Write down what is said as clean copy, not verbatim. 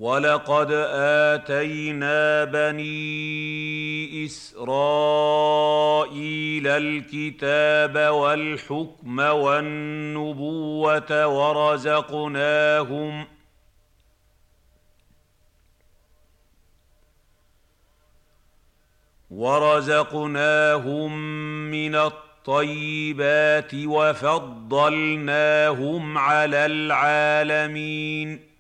وَلَقَدْ آتَيْنَا بَنِي إِسْرَائِيلَ الْكِتَابَ وَالْحُكْمَ وَالنُّبُوَّةَ وَرَزَقْنَاهُم مِّنَ الطَّيِّبَاتِ وَفَضَّلْنَاهُمْ عَلَى الْعَالَمِينَ